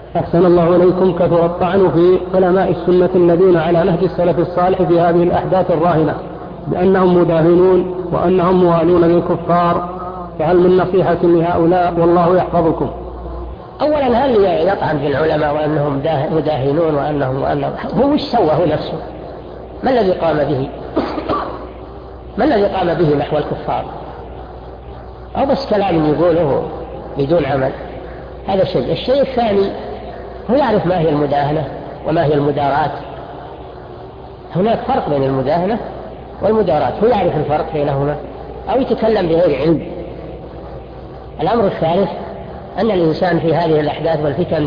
أحسن الله إليكم. كثر الطعن في علماء السنة الذين على نهج السلف الصالح في هذه الأحداث الراهنة بأنهم مداهنون وأنهم موالون للكفار، فهل من نصيحة لهؤلاء والله يحفظكم؟ أولا هل يطعن في العلماء وأنهم مداهنون وأنهم هو وش سوى هو نفسه؟ ما الذي قام به؟ ما الذي قام به نحو الكفار؟ أو بس كلام يقوله بدون عمل؟ هذا شيء. الشيء الثاني هو يعرف ما هي المداهنة وما هي المداراة. هناك فرق بين المداهنة والمداراة، هو يعرف الفرق بينهما أو يتكلم بغير علم. الأمر الثالث أن الإنسان في هذه الأحداث والفتن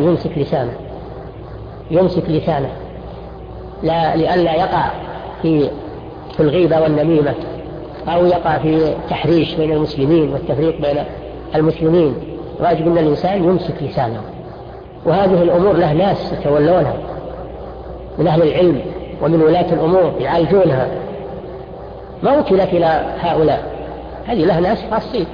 يمسك لسانه لئلا يقع في الغيبة والنميمة، أو يقع في تحريش بين المسلمين والتفريق بين المسلمين. واجب أن الإنسان يمسك لسانه. وهذه الأمور له ناس يتولونها من أهل العلم ومن ولاة الأمور يعالجونها، ما وكلت إلى هؤلاء. هذه له ناس خاصين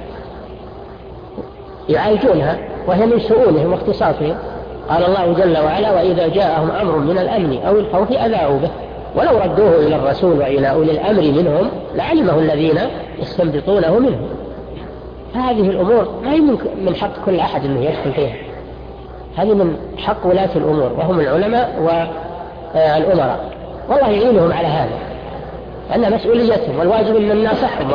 يعالجونها، وهي من شؤونهم واختصاصهم. قال الله جل وعلا: وإذا جاءهم أمر من الأمن أو الخوف أذاعوا به ولو ردوه إلى الرسول وإلى أولي الأمر منهم لعلمه الذين يستنبطونه منهم. هذه الأمور ما هي من حق كل أحد أنه يدخل فيها، هذه من حق ولاة الأمور وهم العلماء والأمراء، والله يعينهم على هذا، أن مسؤوليتهم والواجب أن نناصحهم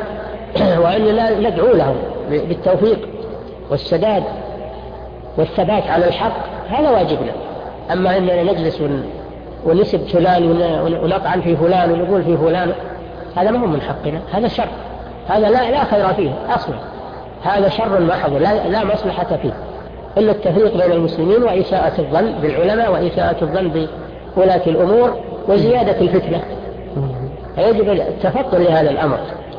وأننا ندعو لهم بالتوفيق والسداد والثبات على الحق. هذا واجبنا. أما أننا نجلس ونسب فلان ونطعن في فلان ونقول في فلان، هذا ما هو من حقنا، هذا شر، هذا لا خير فيه أصلا، هذا شر محض لا مصلحة فيه إلا التفريق بين المسلمين وإساءة الظن بالعلماء وإساءة الظن بولاة الأمور وزيادة الفتنة. فيجب التفطن لهذا الأمر.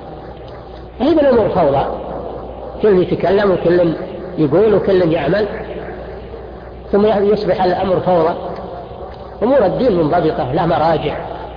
هذه الأمور فوضى، كل يتكلم وكل يقول وكل يعمل، ثم يصبح الأمر فوضى. أمور الدين منضبطة لا مراجع.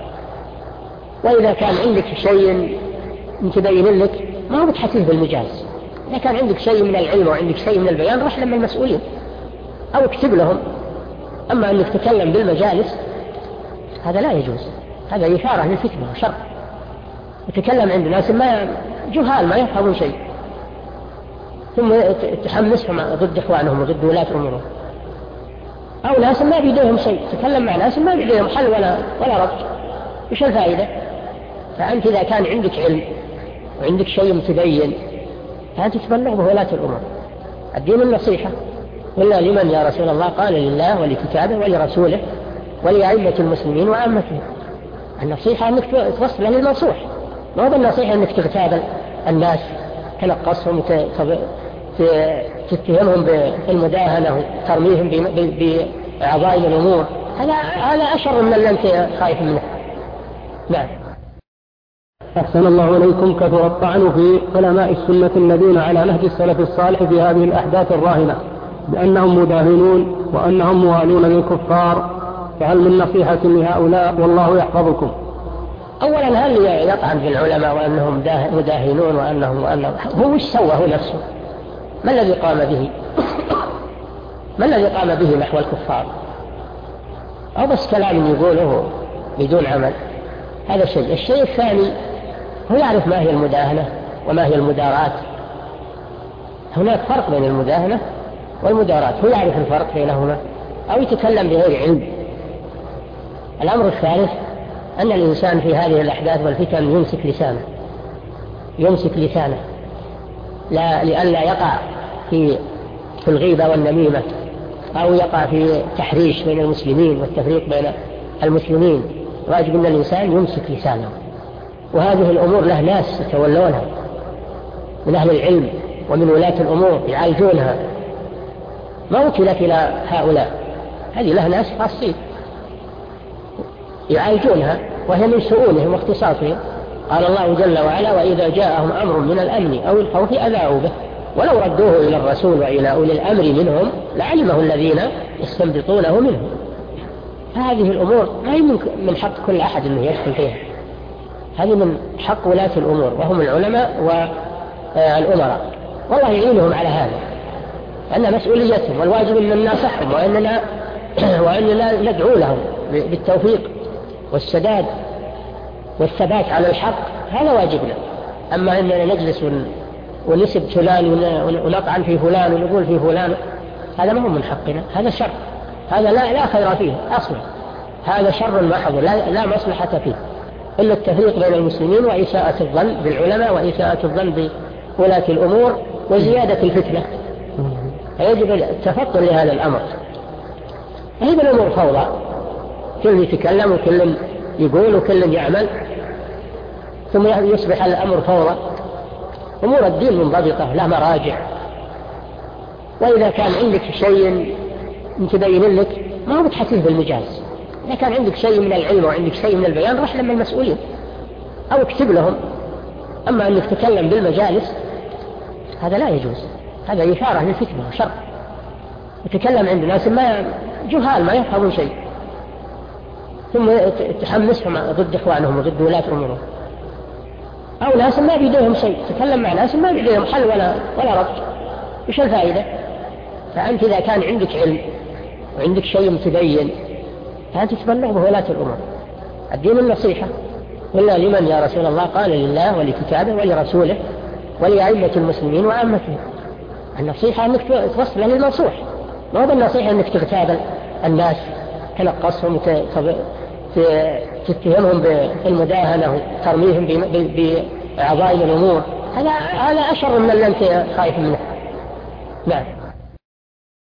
وإذا كان عندك شيء تبين لك ما هو بتحسيه بالمجاز. إذا كان عندك شيء من العلم وعندك شيء من البيان روح لما المسؤولين أو اكتب لهم. أما أنك تتكلم بالمجالس هذا لا يجوز، هذا إثارة للفتنة وشر. يتكلم عند ناس جهال ما يفهمون شيء، ثم تحمسهم ضد إخوانهم وضد ولاة أمورهم، أو ناس ما بيديهم شيء، تكلم مع ناس ما بيديهم حل ولا رد، إيش الفائدة؟ فأنت إذا كان عندك علم وعندك شيء متبين فأنت تبلغ بولاة الأمور. الدين النصيحة، قلنا لمن يا رسول الله؟ قال لله ولكتابه ولرسوله ولأئمة المسلمين وعامتهم. النصيحة أنك توصل للنصوح، ما هو بالنصيحة أنك تغتاب الناس تنقصهم تتهمهم بالمداهنة وترميهم بعظائم الأمور. هذا أشر من اللي أنت خايف منه. نعم. أحسن الله إليكم. كثر الطعن في علماء السنة الذين على نهج السلف الصالح في هذه الأحداث الراهنة بأنهم مداهنون وأنهم موالون للكفار، فهل من نصيحة لهؤلاء والله يحفظكم؟ أولا هل يطعن في العلماء وأنهم مداهنون وأنهم هو وش سوى هو نفسه؟ ما الذي قام به؟ ما الذي قام به نحو الكفار؟ أو بس كلام يقوله بدون عمل؟ هذا شيء. الشيء الثاني هو يعرف ما هي المداهنة وما هي المداراة. هناك فرق بين المداهنة والمداراة، هو يعرف الفرق بينهما أو يتكلم بغير علم. الأمر الثالث أن الإنسان في هذه الأحداث والفتن يمسك لسانه لئلا يقع في الغيبة والنميمة، أو يقع في تحريش بين المسلمين والتفريق بين المسلمين. واجب أن الإنسان يمسك لسانه. وهذه الأمور له ناس يتولونها من أهل العلم ومن ولاة الأمور يعالجونها، ما وكلت إلى هؤلاء. هذه له ناس خاصين يعالجونها، وهي من شؤونهم واختصاصهم. قال الله جل وعلا: وإذا جاءهم أمر من الأمن أو الخوف أذاعوا به ولو ردوه إلى الرسول وإلى أولي الأمر منهم لعلمه الذين يستنبطونه منهم. هذه الأمور ما هي من حق كل أحد أنه يدخل فيها، هذه من حق ولاة الأمور وهم العلماء والأمراء، والله يعينهم على هذا، أن مسؤوليتهم، والواجب أن نناصحهم وأننا ندعو لهم بالتوفيق والسداد والثبات على الحق، هذا واجبنا. أما أننا نجلس ونسب فلان ونطعن في فلان ونقول في فلان، هذا ما هو من حقنا، هذا شر، هذا لا خير فيه أصلا، هذا شر محض لا مصلحة فيه إلا التفريق بين المسلمين وإساءة الظن بالعلماء وإساءة الظن بولاة الأمور وزيادة الفتنة. فيجب التفطن لهذا الأمر. هذه الأمور فوضى، كل يتكلم وكل يقول وكل يعمل، ثم يصبح الأمر فوضى. أمور الدين منضبطة لا مراجع، وإذا كان عندك شيء تبين لك ما هو بتحكيه بالمجاز، إذا كان عندك شيء من العلم وعندك شيء من البيان روح لما المسؤولين أو اكتب لهم. أما أنك تتكلم بالمجالس هذا لا يجوز، هذا إثارة للفتنة وشر. يتكلم عند ناس ما جهال ما يفهمون شيء، ثم تحمسهم ضد إخوانهم وضد ولاة أمورهم، أو ناس ما بيديهم شيء، تكلم مع ناس ما بيديهم حل ولا رد، إيش الفائدة؟ فأنت إذا كان عندك علم وعندك شيء تبين فأنت تبلغ بولاة الأمور. الدين النصيحة، قلنا لمن يا رسول الله؟ قال لله ولكتابه ولرسوله ولأئمة المسلمين وعامتهم. النصيحة أنك توصل للنصوح، ما هو النصيحة أنك تغتاب الناس تنقصهم تتهمهم بالمداهنة وترميهم بعظائم الأمور، هذا أشر من اللي أنت خايف منه. نعم.